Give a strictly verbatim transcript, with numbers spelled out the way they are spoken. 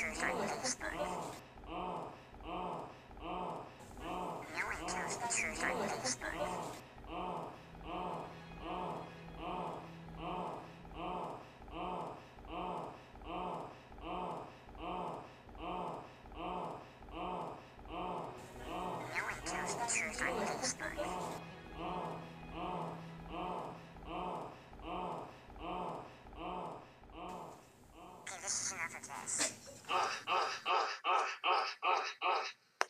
the truth on Facebook. No one tells the truth on Facebook. No one tells the truth on Facebook. Okay, this is enough of this.